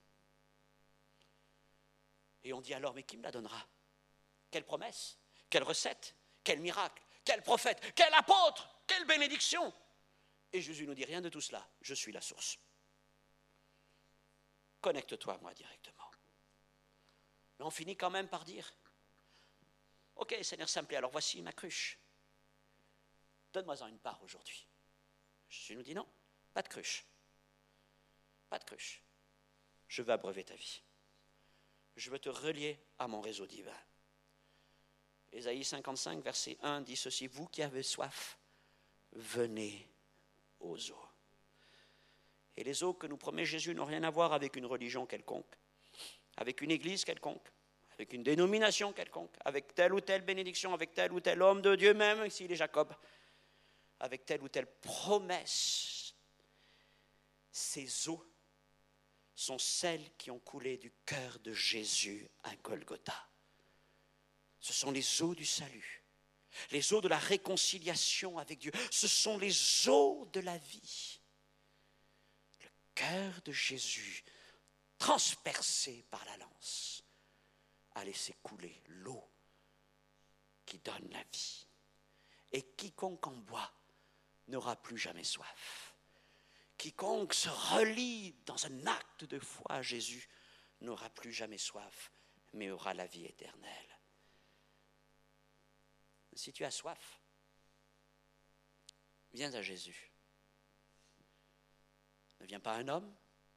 Et on dit alors, mais qui me la donnera? Quelle promesse? Quelle recette? Quel miracle? Quel prophète? Quel apôtre? Quelle bénédiction? Et Jésus nous dit rien de tout cela. Je suis la source. Connecte-toi à moi directement. Mais on finit quand même par dire, ok Seigneur, ça me plaît, alors voici ma cruche. Donne-moi-en une part aujourd'hui. Jésus nous dit non, pas de cruche. Pas de cruche. Je veux abreuver ta vie. Je veux te relier à mon réseau divin. Ésaïe cinquante-cinq, verset un dit ceci, vous qui avez soif, venez aux eaux. Et les eaux que nous promet Jésus n'ont rien à voir avec une religion quelconque, avec une église quelconque, avec une dénomination quelconque, avec telle ou telle bénédiction, avec tel ou tel homme de Dieu, même s'il est Jacob, avec telle ou telle promesse. Ces eaux sont celles qui ont coulé du cœur de Jésus à Golgotha. Ce sont les eaux du salut, les eaux de la réconciliation avec Dieu. Ce sont les eaux de la vie. Le cœur de Jésus, transpercé par la lance, a laissé couler l'eau qui donne la vie. Et quiconque en boit n'aura plus jamais soif. Quiconque se relie dans un acte de foi à Jésus n'aura plus jamais soif, mais aura la vie éternelle. Si tu as soif, viens à Jésus. Ne viens pas à un homme,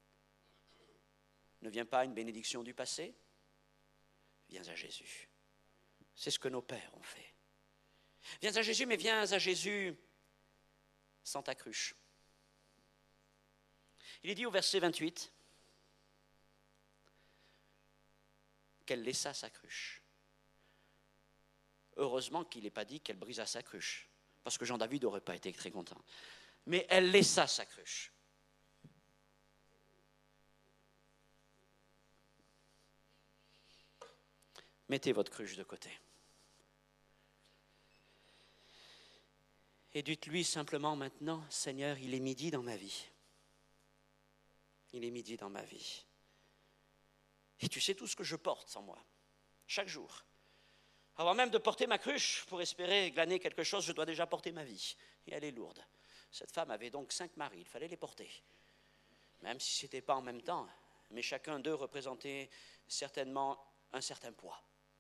ne viens pas à une bénédiction du passé, viens à Jésus. C'est ce que nos pères ont fait. Viens à Jésus, mais viens à Jésus sans ta cruche. Il est dit au verset vingt-huit qu'elle laissa sa cruche. Heureusement qu'il n'est pas dit qu'elle brisa sa cruche, parce que Jean-David n'aurait pas été très content. Mais elle laissa sa cruche. Mettez votre cruche de côté. Et dites-lui simplement maintenant, Seigneur, il est midi dans ma vie. Il est midi dans ma vie. Et tu sais tout ce que je porte sans moi, chaque jour. Avant même de porter ma cruche pour espérer glaner quelque chose, je dois déjà porter ma vie. Et elle est lourde. Cette femme avait donc cinq maris, il fallait les porter. Même si ce n'était pas en même temps, mais chacun d'eux représentait certainement un certain poids.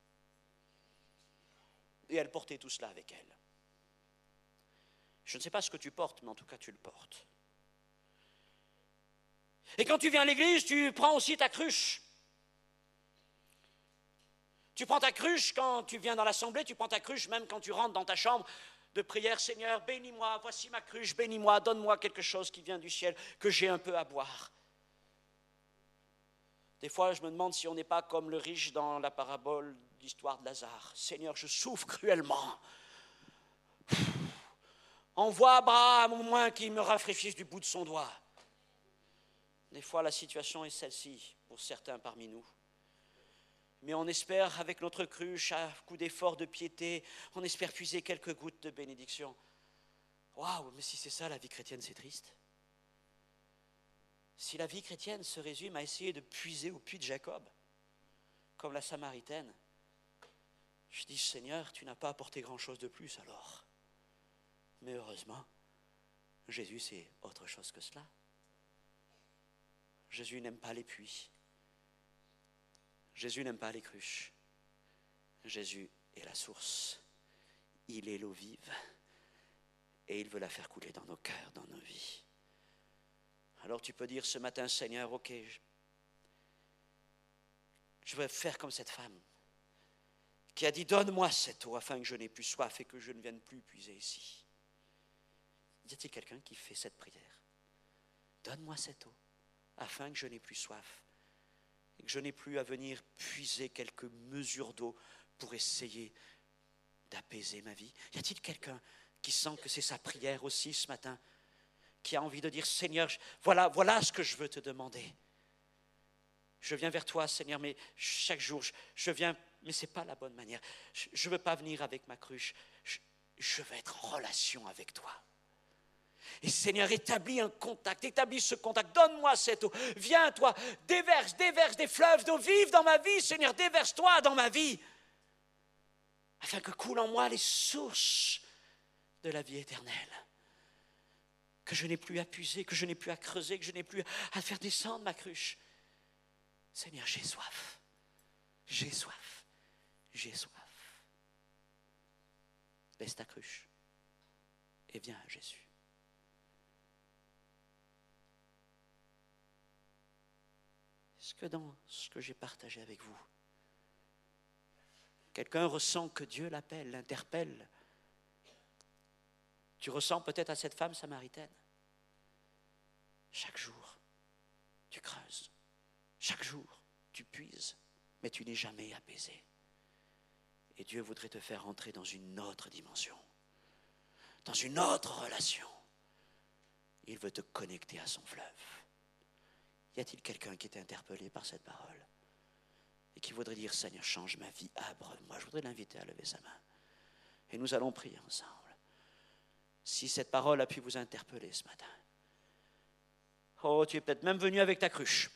Et elle portait tout cela avec elle. Je ne sais pas ce que tu portes, mais en tout cas tu le portes. Et quand tu viens à l'église, tu prends aussi ta cruche. Tu prends ta cruche quand tu viens dans l'assemblée, tu prends ta cruche même quand tu rentres dans ta chambre de prière. Seigneur, bénis-moi, voici ma cruche, bénis-moi, donne-moi quelque chose qui vient du ciel, que j'ai un peu à boire. Des fois, je me demande si on n'est pas comme le riche dans la parabole d'histoire de Lazare. Seigneur, je souffre cruellement. Envoie Abraham au moins qu'il me rafraîchisse du bout de son doigt. Des fois, la situation est celle-ci pour certains parmi nous. mais on espère avec notre cruche, à coup d'effort de piété, on espère puiser quelques gouttes de bénédiction. Waouh, mais si c'est ça la vie chrétienne, c'est triste. Si la vie chrétienne se résume à essayer de puiser au puits de Jacob, comme la Samaritaine, je dis, Seigneur, tu n'as pas apporté grand-chose de plus alors. Mais heureusement, Jésus, c'est autre chose que cela. Jésus n'aime pas les puits. Jésus n'aime pas les cruches. Jésus est la source. Il est l'eau vive. Et il veut la faire couler dans nos cœurs, dans nos vies. Alors tu peux dire ce matin, Seigneur, ok, je veux faire comme cette femme qui a dit, donne-moi cette eau afin que je n'ai plus soif et que je ne vienne plus puiser ici. Y a-t-il quelqu'un qui fait cette prière? Donne-moi cette eau afin que je n'ai plus soif et que je n'ai plus à venir puiser quelques mesures d'eau pour essayer d'apaiser ma vie. Y a-t-il quelqu'un qui sent que c'est sa prière aussi ce matin, qui a envie de dire, Seigneur, voilà, voilà ce que je veux te demander. Je viens vers toi, Seigneur, mais chaque jour, je, je viens, mais ce n'est pas la bonne manière. Je ne veux pas venir avec ma cruche. Je, je veux être en relation avec toi. Et Seigneur, établis un contact, établis ce contact, donne-moi cette eau. Viens, toi, déverse, déverse des fleuves d'eau vive dans ma vie, Seigneur, déverse-toi dans ma vie, afin que coulent en moi les sources de la vie éternelle. Que je n'ai plus à puiser, que je n'ai plus à creuser, que je n'ai plus à faire descendre ma cruche. Seigneur, j'ai soif, j'ai soif, j'ai soif. Laisse ta cruche et viens à Jésus. Est-ce que dans ce que j'ai partagé avec vous, quelqu'un ressent que Dieu l'appelle, l'interpelle? Tu ressens peut-être à cette femme samaritaine. Chaque jour, tu creuses. Chaque jour, tu puises, mais tu n'es jamais apaisé. Et Dieu voudrait te faire entrer dans une autre dimension, dans une autre relation. Il veut te connecter à son fleuve. Y a-t-il quelqu'un qui est interpellé par cette parole et qui voudrait dire, Seigneur, change ma vie, abreuve-moi? Je voudrais l'inviter à lever sa main. Et nous allons prier ensemble. Si cette parole a pu vous interpeller ce matin. Oh, tu es peut-être même venu avec ta cruche.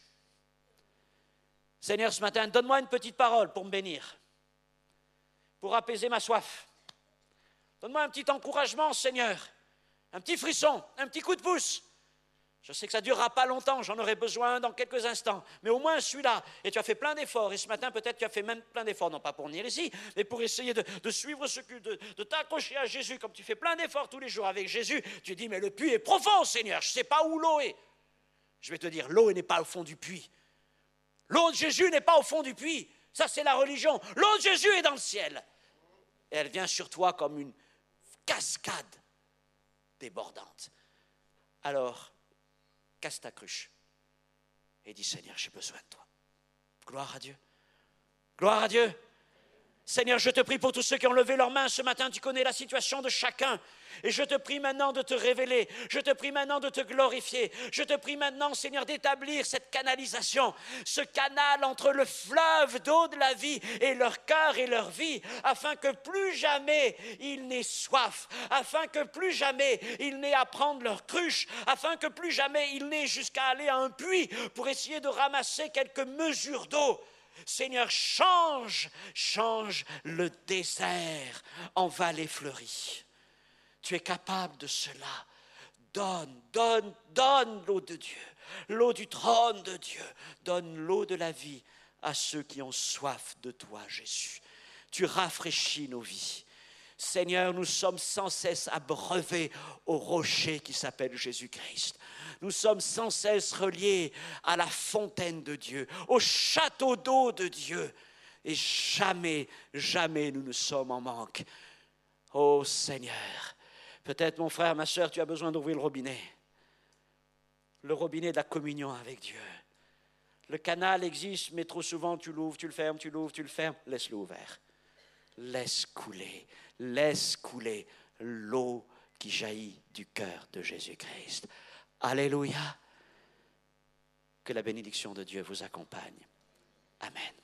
Seigneur, ce matin, donne-moi une petite parole pour me bénir, pour apaiser ma soif. Donne-moi un petit encouragement, Seigneur, un petit frisson, un petit coup de pouce. Je sais que ça ne durera pas longtemps, j'en aurai besoin dans quelques instants, mais au moins celui-là. Et tu as fait plein d'efforts, et ce matin peut-être tu as fait même plein d'efforts, non pas pour venir ici, mais pour essayer de, de suivre ce culte, de, de t'accrocher à Jésus, comme tu fais plein d'efforts tous les jours avec Jésus. Tu dis, mais le puits est profond, Seigneur, je ne sais pas où l'eau est. Je vais te dire, l'eau n'est pas au fond du puits. L'eau de Jésus n'est pas au fond du puits, ça c'est la religion. L'eau de Jésus est dans le ciel. Et elle vient sur toi comme une cascade débordante. Alors, casse ta cruche et dis, Seigneur, j'ai besoin de toi. Gloire à Dieu. Gloire à Dieu. Seigneur, je te prie pour tous ceux qui ont levé leurs mains ce matin. Tu connais la situation de chacun. Et je te prie maintenant de te révéler. Je te prie maintenant de te glorifier. Je te prie maintenant, Seigneur, d'établir cette canalisation, ce canal entre le fleuve d'eau de la vie et leur cœur et leur vie, afin que plus jamais ils n'aient soif, afin que plus jamais ils n'aient à prendre leur cruche, afin que plus jamais ils n'aient jusqu'à aller à un puits pour essayer de ramasser quelques mesures d'eau. Seigneur, change, change le désert en vallée fleurie. Tu es capable de cela. Donne, donne, donne l'eau de Dieu, l'eau du trône de Dieu. Donne l'eau de la vie à ceux qui ont soif de toi, Jésus. Tu rafraîchis nos vies. Seigneur, nous sommes sans cesse abreuvés au rocher qui s'appelle Jésus-Christ. Nous sommes sans cesse reliés à la fontaine de Dieu, au château d'eau de Dieu. Et jamais, jamais nous ne sommes en manque. Oh Seigneur, peut-être mon frère, ma soeur, tu as besoin d'ouvrir le robinet. Le robinet de la communion avec Dieu. Le canal existe, mais trop souvent tu l'ouvres, tu le fermes, tu l'ouvres, tu le fermes. Laisse-le ouvert. Laisse couler, laisse couler l'eau qui jaillit du cœur de Jésus-Christ. Alléluia. Que la bénédiction de Dieu vous accompagne. Amen.